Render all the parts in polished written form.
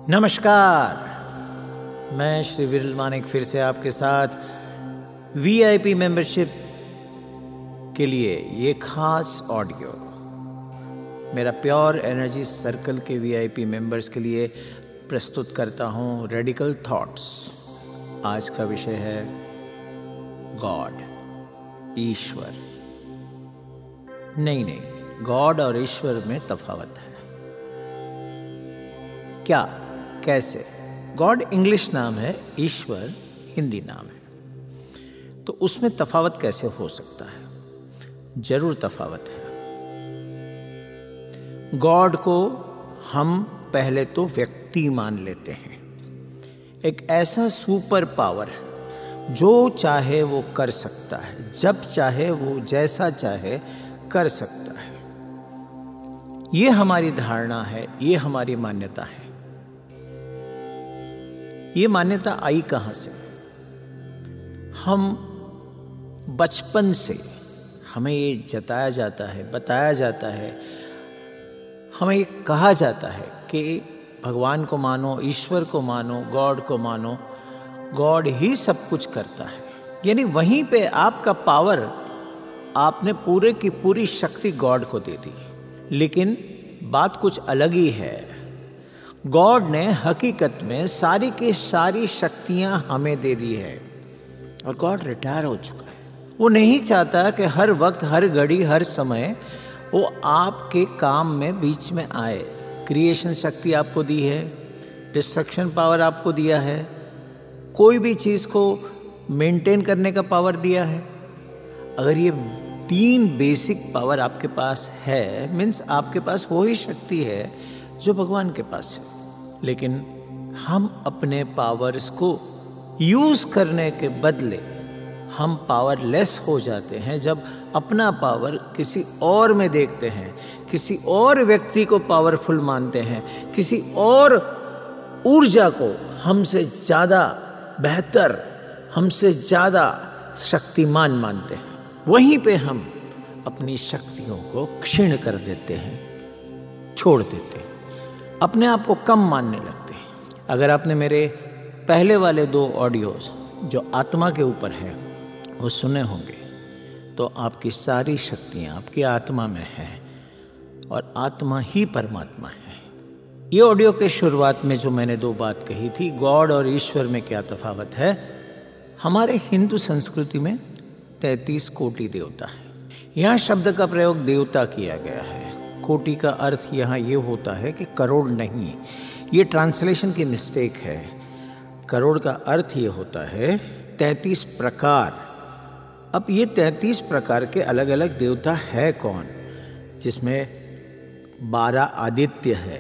नमस्कार, मैं श्री विरल मानिक फिर से आपके साथ वीआईपी मेंबरशिप के लिए ये खास ऑडियो मेरा प्योर एनर्जी सर्कल के वीआईपी मेंबर्स के लिए प्रस्तुत करता हूँ। Radical thoughts. आज का विषय है गॉड, ईश्वर। नहीं, गॉड और ईश्वर में तफावत है। क्या, कैसे? गॉड इंग्लिश नाम है, ईश्वर हिंदी नाम है, तो उसमें तफावत कैसे हो सकता है? जरूर तफावत है। गॉड को हम पहले तो व्यक्ति मान लेते हैं, एक ऐसा सुपर पावर जो चाहे वो कर सकता है, जब चाहे वो जैसा चाहे कर सकता है। ये हमारी धारणा है, ये हमारी मान्यता है। ये मान्यता आई कहां से? हम बचपन से हमें ये जताया जाता है, बताया जाता है, हमें ये कहा जाता है कि भगवान को मानो, ईश्वर को मानो, गॉड को मानो। गॉड ही सब कुछ करता है, यानी वहीं पे आपका पावर, आपने पूरे की पूरी शक्ति गॉड को दे दी। लेकिन बात कुछ अलग ही है। गॉड ने हकीकत में सारी की सारी शक्तियां हमें दे दी है और गॉड रिटायर हो चुका है। वो नहीं चाहता कि हर वक्त, हर घड़ी, हर समय वो आपके काम में बीच में आए। क्रिएशन शक्ति आपको दी है, डिस्ट्रक्शन पावर आपको दिया है, कोई भी चीज़ को मेंटेन करने का पावर दिया है। अगर ये 3 बेसिक पावर आपके पास है, मीन्स आपके पास वो ही शक्ति है जो भगवान के पास है। लेकिन हम अपने पावर्स को यूज करने के बदले हम पावरलेस हो जाते हैं जब अपना पावर किसी और में देखते हैं, किसी और व्यक्ति को पावरफुल मानते हैं, किसी और ऊर्जा को हमसे ज़्यादा बेहतर, हमसे ज़्यादा शक्तिमान मानते हैं। वहीं पे हम अपनी शक्तियों को क्षीण कर देते हैं, छोड़ देते हैं, अपने आप को कम मानने लगते हैं। अगर आपने मेरे पहले वाले 2 ऑडियोज जो आत्मा के ऊपर है वो सुने होंगे, तो आपकी सारी शक्तियाँ आपकी आत्मा में हैं और आत्मा ही परमात्मा है। ये ऑडियो के शुरुआत में जो मैंने 2 बात कही थी, गॉड और ईश्वर में क्या तफावत है। हमारे हिंदू संस्कृति में 33 कोटि देवता है। यहाँ शब्द का प्रयोग देवता किया गया है। कोटि का अर्थ यहाँ ये होता है कि करोड़ नहीं, ये ट्रांसलेशन की मिस्टेक है। करोड़ का अर्थ ये होता है 33 प्रकार। अब ये 33 प्रकार के अलग अलग देवता है कौन? जिसमें 12 आदित्य है,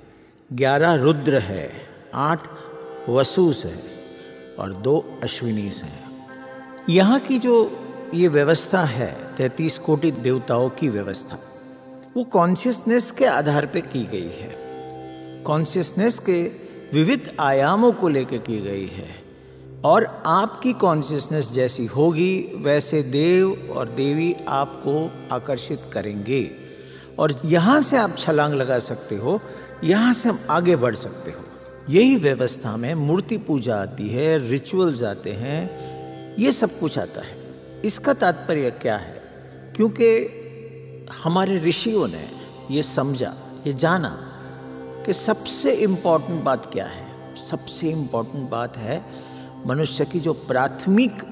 11 रुद्र है, 8 वसुस है और 2 अश्विनीस हैं। यहाँ की जो ये व्यवस्था है, 33 कोटि देवताओं की व्यवस्था, वो कॉन्शियसनेस के आधार पे की गई है। कॉन्शियसनेस के विविध आयामों को लेकर की गई है और आपकी कॉन्शियसनेस जैसी होगी वैसे देव और देवी आपको आकर्षित करेंगे और यहाँ से आप छलांग लगा सकते हो, यहाँ से हम आगे बढ़ सकते हो। यही व्यवस्था में मूर्ति पूजा आती है, रिचुअल्स आते हैं, ये सब कुछ आता है। इसका तात्पर्य क्या है? क्योंकि हमारे ऋषियों ने ये समझा, ये जाना कि सबसे इम्पोर्टेंट बात क्या है। सबसे इम्पोर्टेंट बात है मनुष्य की जो प्राथमिक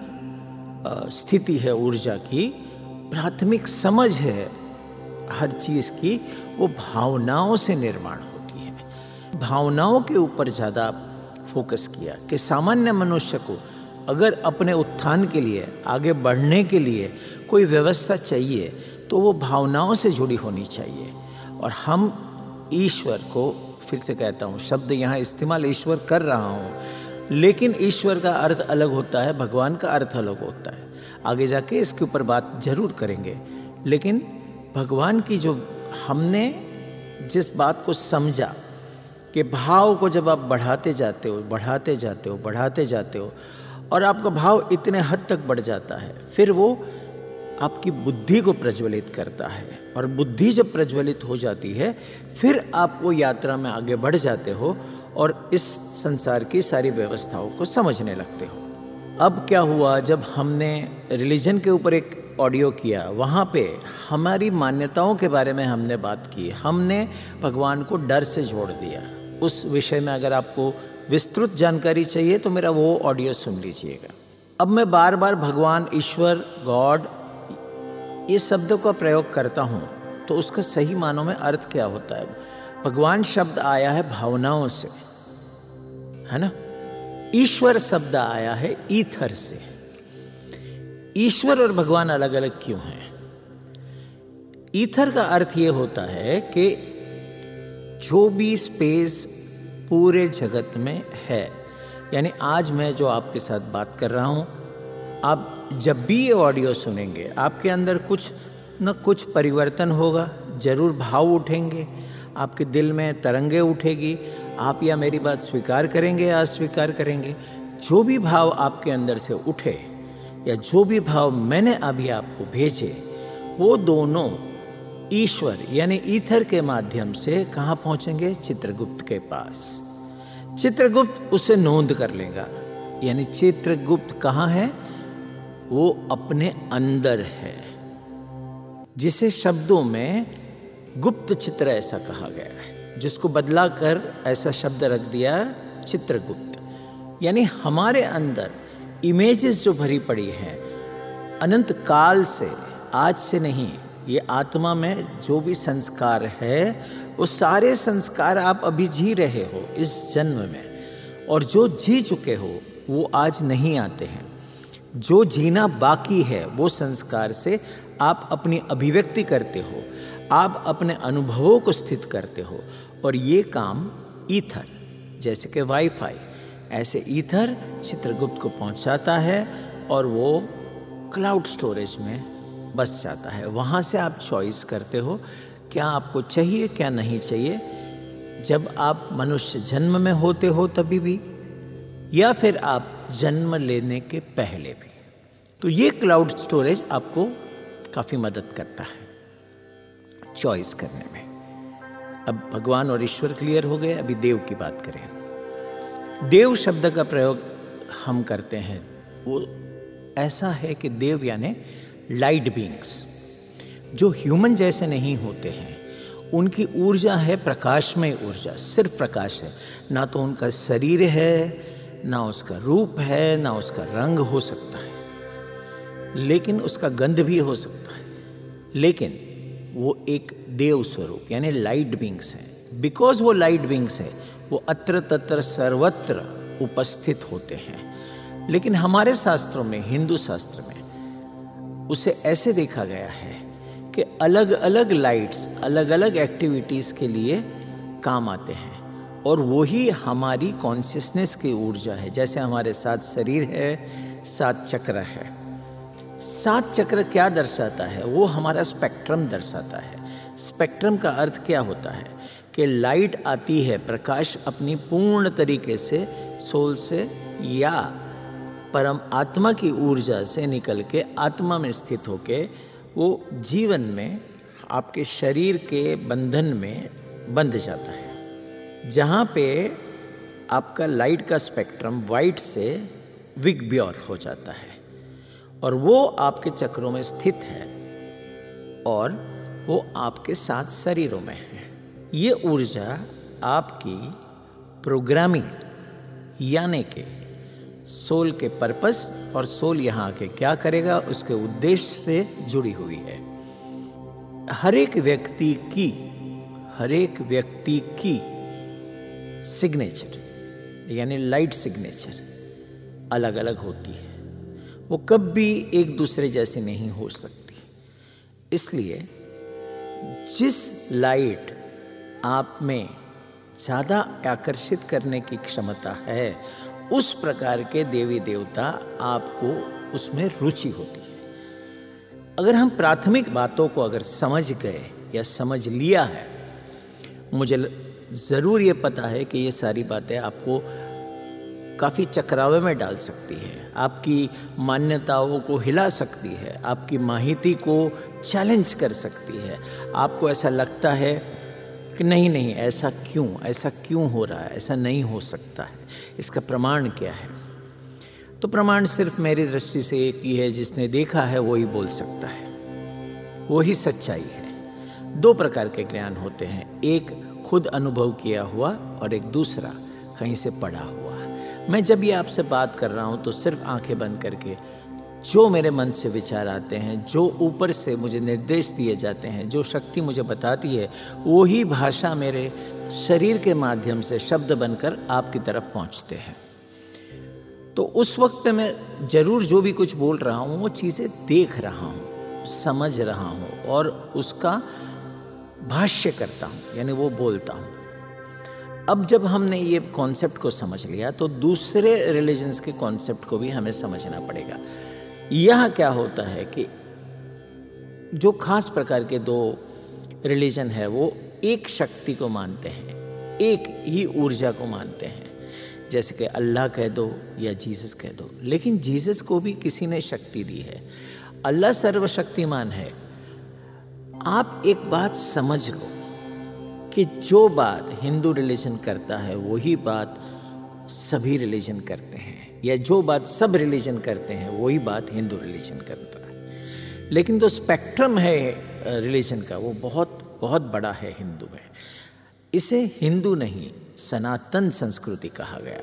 स्थिति है, ऊर्जा की प्राथमिक समझ है हर चीज़ की, वो भावनाओं से निर्माण होती है। भावनाओं के ऊपर ज़्यादा फोकस किया कि सामान्य मनुष्य को अगर अपने उत्थान के लिए, आगे बढ़ने के लिए कोई व्यवस्था चाहिए तो वो भावनाओं से जुड़ी होनी चाहिए। और हम ईश्वर को, फिर से कहता हूँ, शब्द यहाँ इस्तेमाल ईश्वर कर रहा हूँ, लेकिन ईश्वर का अर्थ अलग होता है, भगवान का अर्थ अलग होता है। आगे जाके इसके ऊपर बात जरूर करेंगे। लेकिन भगवान की जो हमने जिस बात को समझा कि भाव को जब आप बढ़ाते जाते हो, बढ़ाते जाते हो, बढ़ाते जाते हो और आपका भाव इतने हद तक बढ़ जाता है, फिर वो आपकी बुद्धि को प्रज्वलित करता है और बुद्धि जब प्रज्वलित हो जाती है फिर आप वो यात्रा में आगे बढ़ जाते हो और इस संसार की सारी व्यवस्थाओं को समझने लगते हो। अब क्या हुआ, जब हमने रिलीजन के ऊपर एक ऑडियो किया, वहाँ पे हमारी मान्यताओं के बारे में हमने बात की, हमने भगवान को डर से जोड़ दिया। उस विषय में अगर आपको विस्तृत जानकारी चाहिए तो मेरा वो ऑडियो सुन लीजिएगा। अब मैं बार बार भगवान, ईश्वर, गॉड ये शब्दों का प्रयोग करता हूँ तो उसका सही मानों में अर्थ क्या होता है। भगवान शब्द आया है भावनाओं से, है ना। ईश्वर शब्द आया है ईथर से। ईश्वर और भगवान अलग अलग क्यों हैं? ईथर का अर्थ ये होता है कि जो भी स्पेस पूरे जगत में है, यानी आज मैं जो आपके साथ बात कर रहा हूँ, आप जब भी ये ऑडियो सुनेंगे आपके अंदर कुछ न कुछ परिवर्तन होगा, जरूर भाव उठेंगे, आपके दिल में तरंगे उठेगी। आप या मेरी बात स्वीकार करेंगे या अस्वीकार करेंगे, जो भी भाव आपके अंदर से उठे या जो भी भाव मैंने अभी आपको भेजे, वो दोनों ईश्वर यानी ईथर के माध्यम से कहाँ पहुँचेंगे? चित्रगुप्त के पास। चित्रगुप्त उसे नोंद कर लेगा। यानी चित्रगुप्त कहाँ है? वो अपने अंदर है, जिसे शब्दों में गुप्त चित्र ऐसा कहा गया है, जिसको बदला कर ऐसा शब्द रख दिया चित्रगुप्त। यानी हमारे अंदर इमेजेस जो भरी पड़ी हैं अनंत काल से, आज से नहीं, ये आत्मा में जो भी संस्कार है वो सारे संस्कार आप अभी जी रहे हो इस जन्म में, और जो जी चुके हो वो आज नहीं आते हैं। जो जीना बाकी है वो संस्कार से आप अपनी अभिव्यक्ति करते हो, आप अपने अनुभवों को स्थित करते हो, और ये काम ईथर, जैसे कि वाईफाई, ऐसे ईथर चित्रगुप्त को पहुंचाता है और वो क्लाउड स्टोरेज में बस जाता है। वहाँ से आप चॉइस करते हो क्या आपको चाहिए क्या नहीं चाहिए, जब आप मनुष्य जन्म में होते हो तभी भी, या फिर आप जन्म लेने के पहले भी। तो ये क्लाउड स्टोरेज आपको काफ़ी मदद करता है चॉइस करने में। अब भगवान और ईश्वर क्लियर हो गए, अभी देव की बात करें। देव शब्द का प्रयोग हम करते हैं, वो ऐसा है कि देव यानी लाइट बीइंग्स, जो ह्यूमन जैसे नहीं होते हैं। उनकी ऊर्जा है प्रकाशमय ऊर्जा, सिर्फ प्रकाश है, ना तो उनका शरीर है, ना उसका रूप है, ना उसका रंग हो सकता है, लेकिन उसका गंध भी हो सकता है, लेकिन वो एक देव स्वरूप यानी लाइट बीइंग्स है। बिकॉज वो लाइट बीइंग्स है, वो अत्र तत्र सर्वत्र उपस्थित होते हैं। लेकिन हमारे शास्त्रों में, हिंदू शास्त्र में, उसे ऐसे देखा गया है कि अलग अलग लाइट्स अलग अलग एक्टिविटीज़ के लिए काम आते हैं, और वही हमारी कॉन्शियसनेस की ऊर्जा है। जैसे हमारे 7 शरीर है, 7 चक्र है। 7 चक्र क्या दर्शाता है? वो हमारा स्पेक्ट्रम दर्शाता है। स्पेक्ट्रम का अर्थ क्या होता है कि लाइट आती है, प्रकाश अपनी पूर्ण तरीके से सोल से या परम आत्मा की ऊर्जा से निकल के आत्मा में स्थित होके वो जीवन में आपके शरीर के बंधन में बंध जाता है, जहाँ पे आपका लाइट का स्पेक्ट्रम वाइट से विग्ब्योर हो जाता है, और वो आपके चक्रों में स्थित है, और वो आपके 7 शरीरों में है। ये ऊर्जा आपकी प्रोग्रामिंग यानी कि सोल के पर्पस, और सोल यहाँ आके क्या करेगा उसके उद्देश्य से जुड़ी हुई है। हर एक व्यक्ति की सिग्नेचर यानी लाइट सिग्नेचर अलग अलग होती है, वो कभी एक दूसरे जैसे नहीं हो सकती। इसलिए जिस लाइट आप में ज़्यादा आकर्षित करने की क्षमता है, उस प्रकार के देवी देवता आपको उसमें रुचि होती है। अगर हम प्राथमिक बातों को अगर समझ गए या समझ लिया है, मुझे ज़रूर ये पता है कि ये सारी बातें आपको काफ़ी चकरावे में डाल सकती है, आपकी मान्यताओं को हिला सकती है, आपकी माहिती को चैलेंज कर सकती है। आपको ऐसा लगता है कि नहीं नहीं, ऐसा क्यों हो रहा है, ऐसा नहीं हो सकता है, इसका प्रमाण क्या है। तो प्रमाण सिर्फ मेरी दृष्टि से एक ही है, जिसने देखा है वो ही बोल सकता है, वो ही सच्चाई है। दो प्रकार के ज्ञान होते हैं, एक खुद अनुभव किया हुआ और एक दूसरा कहीं से पढ़ा हुआ। मैं जब ये आपसे बात कर रहा हूँ तो सिर्फ आंखें बंद करके जो मेरे मन से विचार आते हैं, जो ऊपर से मुझे निर्देश दिए जाते हैं, जो शक्ति मुझे बताती है, वही भाषा मेरे शरीर के माध्यम से शब्द बनकर आपकी तरफ पहुँचते हैं। तो उस वक्त पे मैं जरूर जो भी कुछ बोल रहा हूँ वो चीज़ें देख रहा हूँ, समझ रहा हूँ और उसका भाष्य करता हूँ, यानी वो बोलता हूँ। अब जब हमने ये कॉन्सेप्ट को समझ लिया तो दूसरे रिलीजन्स के कॉन्सेप्ट को भी हमें समझना पड़ेगा। यह क्या होता है कि जो खास प्रकार के दो रिलीजन है वो एक शक्ति को मानते हैं, एक ही ऊर्जा को मानते हैं, जैसे कि अल्लाह कह दो या जीसस कह दो। लेकिन जीसस को भी किसी ने शक्ति दी है, अल्लाह सर्वशक्तिमान है। आप एक बात समझ लो कि जो बात हिंदू रिलीजन करता है वही बात सभी रिलीजन करते हैं, या जो बात सब रिलीजन करते हैं वही बात हिंदू रिलीजन करता है। लेकिन जो स्पेक्ट्रम है रिलीजन का वो बहुत बहुत बड़ा है हिंदू में। इसे हिंदू नहीं, सनातन संस्कृति कहा गया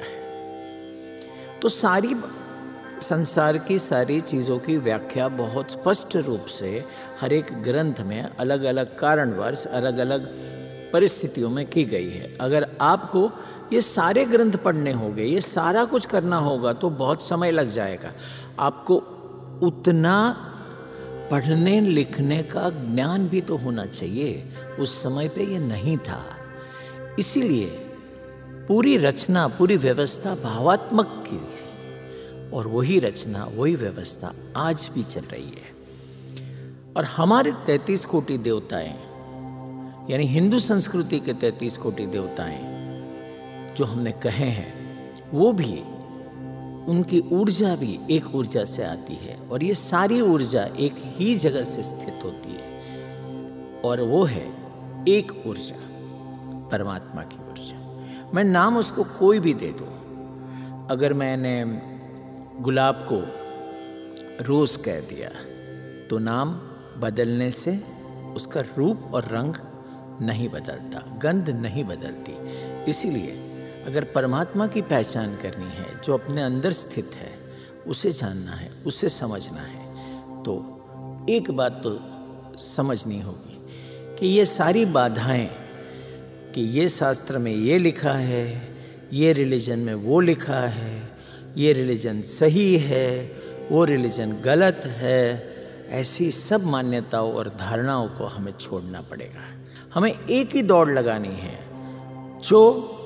है। तो सारी संसार की सारी चीज़ों की व्याख्या बहुत स्पष्ट रूप से हर एक ग्रंथ में अलग अलग कारणवश अलग अलग परिस्थितियों में की गई है। अगर आपको ये सारे ग्रंथ पढ़ने होंगे, ये सारा कुछ करना होगा तो बहुत समय लग जाएगा। आपको उतना पढ़ने लिखने का ज्ञान भी तो होना चाहिए, उस समय पे ये नहीं था। इसीलिए पूरी रचना, पूरी व्यवस्था भावात्मक की, और वही रचना, वही व्यवस्था आज भी चल रही है। और हमारे 33 कोटि देवताएं, यानी हिंदू संस्कृति के 33 कोटि देवताएं जो हमने कहे हैं, वो भी, उनकी ऊर्जा भी एक ऊर्जा से आती है, और ये सारी ऊर्जा एक ही जगह से स्थित होती है, और वो है एक ऊर्जा, परमात्मा की ऊर्जा। मैं नाम उसको कोई भी दे दूं, अगर मैंने गुलाब को रोज कह दिया तो नाम बदलने से उसका रूप और रंग नहीं बदलता, गंध नहीं बदलती। इसीलिए अगर परमात्मा की पहचान करनी है, जो अपने अंदर स्थित है, उसे जानना है, उसे समझना है, तो एक बात तो समझनी होगी कि ये सारी बाधाएं, कि ये शास्त्र में ये लिखा है, ये रिलीजन में वो लिखा है, ये रिलीजन सही है, वो रिलीजन गलत है, ऐसी सब मान्यताओं और धारणाओं को हमें छोड़ना पड़ेगा। हमें एक ही दौड़ लगानी है, जो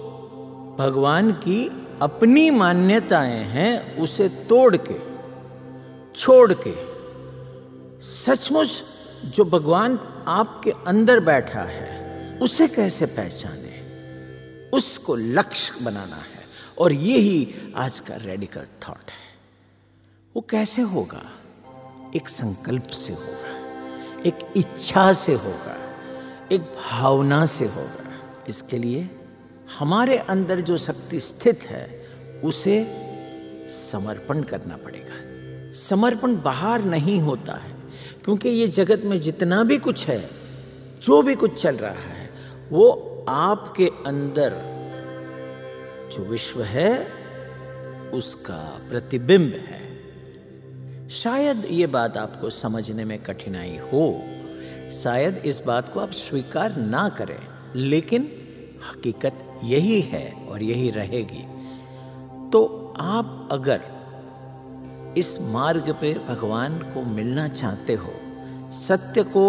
भगवान की अपनी मान्यताएं हैं उसे तोड़ के, छोड़ के, सचमुच जो भगवान आपके अंदर बैठा है उसे कैसे पहचाने, उसको लक्ष्य बनाना है। और यही आज का रेडिकल थॉट है। वो कैसे होगा? एक संकल्प से होगा, एक इच्छा से होगा, एक भावना से होगा। इसके लिए हमारे अंदर जो शक्ति स्थित है उसे समर्पण करना पड़ेगा। समर्पण बाहर नहीं होता है, क्योंकि ये जगत में जितना भी कुछ है, जो भी कुछ चल रहा है, वो आपके अंदर जो विश्व है उसका प्रतिबिंब है। शायद ये बात आपको समझने में कठिनाई हो, शायद इस बात को आप स्वीकार ना करें, लेकिन हकीकत यही है और यही रहेगी। तो आप अगर इस मार्ग पे भगवान को मिलना चाहते हो, सत्य को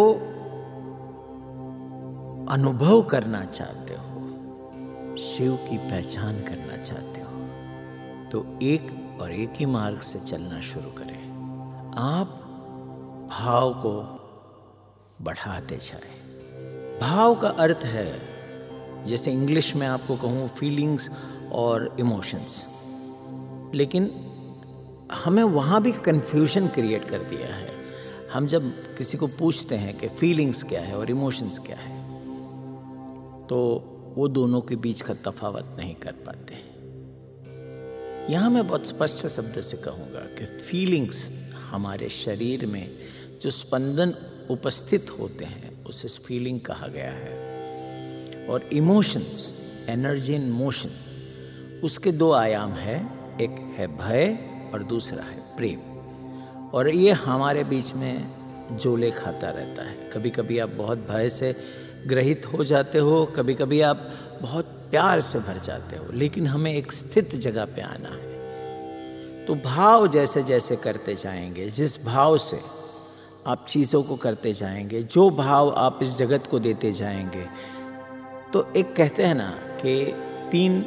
अनुभव करना चाहते हो, शिव की पहचान करना चाहते हो, तो एक और एक ही मार्ग से चलना शुरू करें। आप भाव को बढ़ाते जाएं। भाव का अर्थ है, जैसे इंग्लिश में आपको कहूँ, फीलिंग्स और इमोशंस, लेकिन हमें वहाँ भी कंफ्यूजन क्रिएट कर दिया है। हम जब किसी को पूछते हैं कि फीलिंग्स क्या है और इमोशंस क्या है, तो वो दोनों के बीच का तफावत नहीं कर पाते। यहाँ मैं बहुत स्पष्ट शब्द से कहूँगा कि फीलिंग्स, हमारे शरीर में जो स्पंदन उपस्थित होते हैं उसे फीलिंग कहा गया है। और इमोशंस, एनर्जी इन मोशन, उसके दो आयाम है, एक है भय और दूसरा है प्रेम। और ये हमारे बीच में जोले खाता रहता है। कभी कभी आप बहुत भय से ग्रहित हो जाते हो, कभी कभी आप बहुत प्यार से भर जाते हो, लेकिन हमें एक स्थित जगह पे आना है। तो भाव जैसे जैसे करते जाएंगे, जिस भाव से आप चीज़ों को करते जाएंगे, जो भाव आप इस जगत को देते जाएंगे, तो एक कहते हैं ना कि 3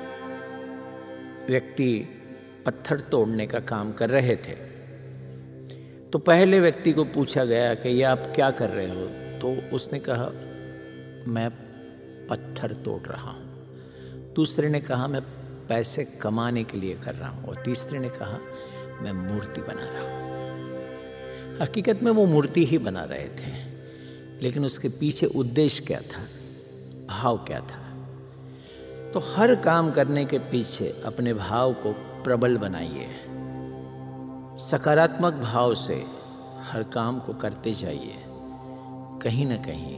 व्यक्ति पत्थर तोड़ने का काम कर रहे थे। तो पहले व्यक्ति को पूछा गया कि ये आप क्या कर रहे हो, तो उसने कहा मैं पत्थर तोड़ रहा हूँ। दूसरे ने कहा मैं पैसे कमाने के लिए कर रहा हूँ, और तीसरे ने कहा मैं मूर्ति बना रहा हूँ। हकीकत में वो मूर्ति ही बना रहे थे, लेकिन उसके पीछे उद्देश्य क्या था, भाव क्या था। तो हर काम करने के पीछे अपने भाव को प्रबल बनाइए, सकारात्मक भाव से हर काम को करते जाइए। कहीं ना कहीं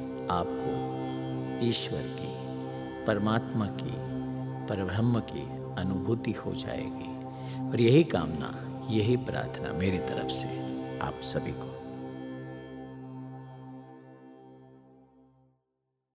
आपको ईश्वर की, परमात्मा की, परब्रह्म की अनुभूति हो जाएगी। और यही कामना, यही प्रार्थना मेरी तरफ से आप सभी को।